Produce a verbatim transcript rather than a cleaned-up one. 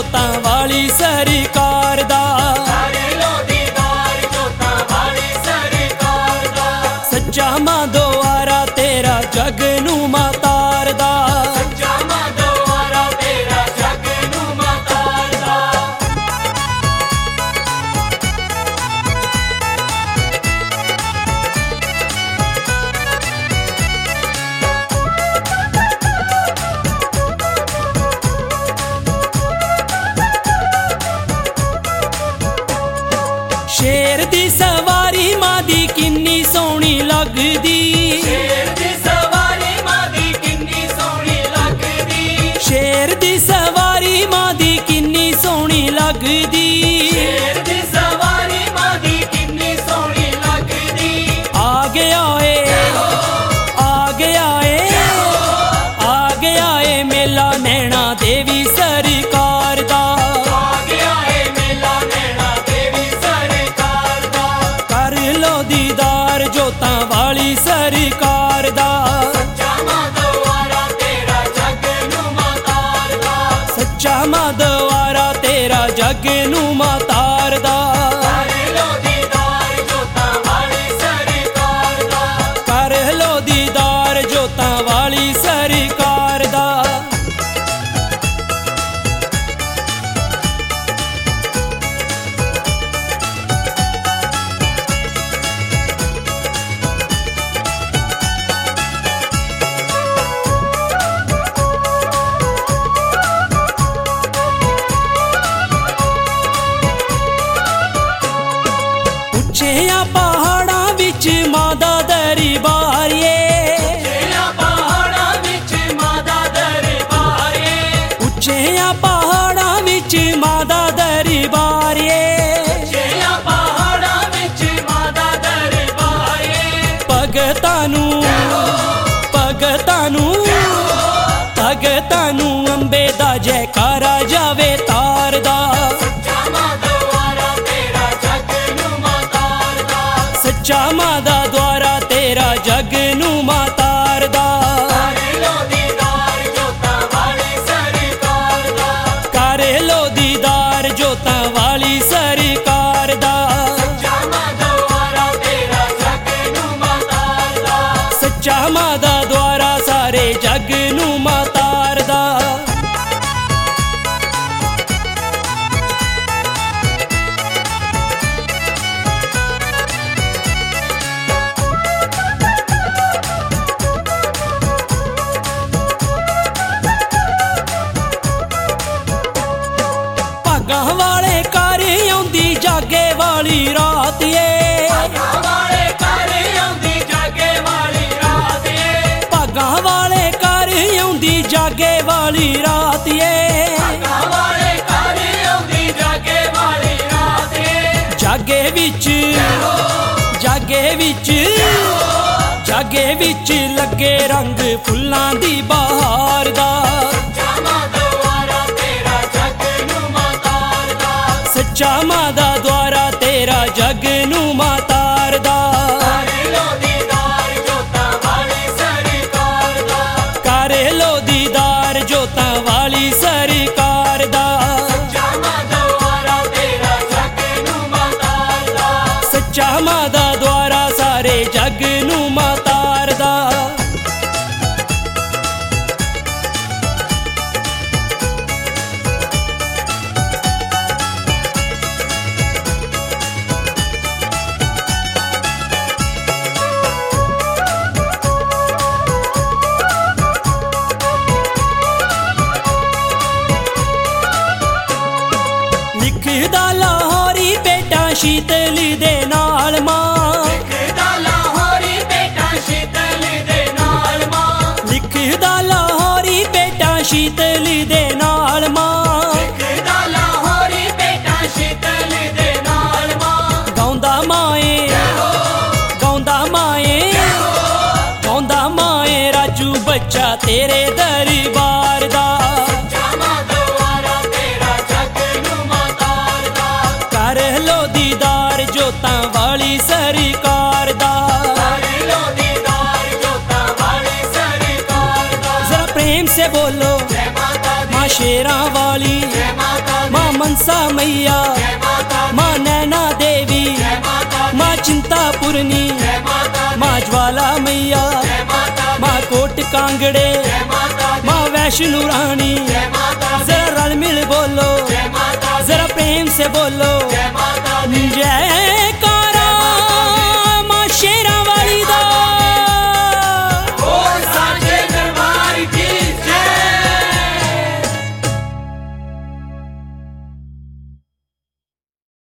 जोतां वाली सरकार दा, कर लो दीदार जोतां वाली सरकार दा। सच्चा मां द्वारा तेरा जग नू मां तारदा, सच्चा मां द्वारा तेरा जग नू मां तारदा। शेर दी सवारी मां दी किन्नी सोहनी लगदी, शेर दी सवारी मां दी किन्नी सोहनी लगदी, शेर दी सवारी मां दी किन्नी सोहनी लगदी। शेर दी सवारी मां दी किन्नी सोहनी लगदी। आ गया ए आ गया ए आ गया ए मेला नैना देवी सरकार दा, आ गया है मेला नैना देवी सरकार दा। कर लो दीदार जोतां वाली सरकार दा, सच्चा मां द्वारा तेरा जग नू मां तारदा। सच्चा मां द्वारा तेरा जग नू मां तारदा, कर लो दीदार जोतां वाली सरकार दा। कर लो दीदार जोतां वाली सरकार दा। ਉੱਚਿਆਂ ਪਹਾੜਾਂ ਵਿੱਚ ਮਾਂ ਦਾ ਦਰਬਾਰ ਏ, ਉੱਚਿਆਂ ਪਹਾੜਾਂ ਵਿੱਚ ਮਾਂ ਦਾ ਦਰਬਾਰ ਏ। ਉੱਚਿਆਂ ਪਹਾੜਾਂ ਵਿੱਚ ਮਾਂ ਦਾ ਦਰਬਾਰ ਏ, ਉੱਚਿਆਂ ਪਹਾੜਾਂ ਵਿੱਚ ਮਾਂ ਦਾ ਦਰਬਾਰ ਏ। ਭਗਤਾਂ ਨੂੰ ਭਗਤਾਂ ਨੂੰ ਭਗਤਾਂ ਨੂੰ ਅੰਬੇ ਦਾ ਜੈਕਾਰਾ ਜਾਵੇ ਤਾਰਦਾ, ਸੱਚਾ ਮਾਂ ਦੁਆਰਾ ਤੇਰਾ ਜਗ ਨੂੰ ਮਾਂ ਤਾਰਦਾ। ਸੱਚਾ ਮਾਂ ਦਾ ਦੁਆਰਾ ਤੇਰਾ ਜਗ ਨੂੰ ਮਾਂ ਤਾਰਦਾ, ਕਰ ਲੋ ਦੀਦਾਰ ਜੋਤਾਂ ਵਾਲੀ ਸਰਕਾਰ ਦਾ। ਕਰ ਲੋ ਦੀਦਾਰ ਜੋਤਾਂ ਵਾਲੀ ਸਰਕਾਰ ਦਾ, ਸੱਚਾ ਮਾਂ ਦੁਆਰਾ ਤੇਰਾ ਜਗ ਨੂੰ ਮਾਂ ਤਾਰਦਾ। ਸੱਚਾ ਮਾਂ ਦਾ ਦੁਆਰਾ ਸਾਰੇ ਜਗ ਨੂੰ ਮਾਂ ਤਾਰਦਾ। ਭਾਗਾਂ ਵਾਲੇ ਘਰ ਆਉਂਦੀ ਜਾਗੇ ਵਾਲੀ ਰਾਤ ਏ, ਭਾਗਾਂ ਵਾਲੇ ਘਰ ਆਉਂਦੀ ਜਾਗੇ ਵਾਲੀ ਰਾਤ ਏ। ਭਾਗਾਂ ਵਾਲੇ ਘਰ ਆਉਂਦੀ ਜਾਗੇ ਵਾਲੀ ਰਾਤ ਏ, ਭਾਗਾਂ ਵਾਲੇ ਘਰ ਆਉਂਦੀ ਜਾਗੇ ਵਾਲੀ ਰਾਤ ਏ। ਜਾਗੇ ਵਿੱਚ ਜਾਗੇ ਵਿੱਚ ਜਾਗੇ ਵਿੱਚ ਲੱਗੇ ਰੰਗ ਫੁੱਲਾਂ ਦੀ ਬਹਾਰ ਦਾ, ਸੱਚਾ ਮਾਂ ਦੁਆਰਾ ਤੇਰਾ ਜਗ ਨੂੰ ਮਾਂ ਤਾਰਦਾ। ਸੱਚਾ ਮਾਂ ਦਾ ਦੁਆਰਾ ਤੇਰਾ ਜਗ ਨੂੰ ਮਾਂ ਤਾਰਦਾ, ਕਰ ਲੋ ਦੀਦਾਰ ਜੋਤਾਂ ਵਾਲੀ ਸਰਕਾਰ ਦਾ। ਕਰ ਲੋ ਦੀਦਾਰ ਜੋਤਾਂ ਵਾਲੀ ਸਰਕਾਰ ਦਾ, ਸੱਚਾ ਮਾਂ ਦੁਆਰਾ ਤੇਰਾ ਜਗ ਨੂੰ ਮਾਂ ਤਾਰਦਾ। ਸੱਚਾ ਮਾਂ ਦਾ ਦੁਆਰਾ ਸਾਰੇ ਜਗ ਨੂੰ ਮਾਂ ਤਾਰਦਾ। ਲਿਖਦਾ ਲਾਹੌਰੀ ਬੇਟਾ ਸ਼ੀਤਲੀ ਦੇ ਨਾਲ ਮਾਂ, ਲਿਖਦਾ ਲਾਹੌਰੀ ਬੇਟਾ ਸ਼ੀਤਲੀ ਦੇ ਨਾਲ ਮਾਂ। ਲਿਖਦਾ ਲਾਹੌਰੀ ਬੇਟਾ ਸ਼ੀਤਲੀ ਦੇ ਨਾਲ ਮਾਂ, ਲਿਖਦਾ ਲਾਹੌਰੀ ਬੇਟਾ ਸ਼ੀਤਲੀ ਦੇ ਨਾਲ ਮਾਂ। ਗਾਉਂਦਾ ਮਾਏ ਗਾਉਂਦਾ ਮਾਏ ਗਾਉਂਦਾ ਮਾਏ ਰਾਜੂ ਬੱਚਾ ਤੇਰੇ ਦਰਬਾਰ ਦਾ, ਸੱਚਾ ਮਾਂ ਦੁਆਰਾ ਤੇਰਾ ਜਗ ਨੂੰ ਮਾਂ ਤਾਰਦਾ। ਕਰ ਲੋ ਦੀਦਾਰ ਜੋਤਾਂ ਵਾਲੀ ਸਰਕਾਰ ਦਾ, ਕਰ ਲੋ ਦੀਦਾਰ ਜੋਤਾਂ ਵਾਲੀ ਸਰਕਾਰ ਦਾ। ਜ਼ਰਾ ਪ੍ਰੇਮ से बोलो ਜੈ ਮਾਤਾ ਦੀ माँ शेरा वाली, ਜੈ ਮਾਤਾ मनसा मैया, जय माता दी, माँ नैना देवी, जय माता दी, माँ चिंतापुरनी, जय माता दी, माँ ज्वाला मैया, जय माता दी, माँ कोट कांगड़े, जय माता दी, माँ वैष्णो रानी। जय माता दी, जरा रल मिल बोलो, जय माता दी, जरा प्रेम से बोलो, जय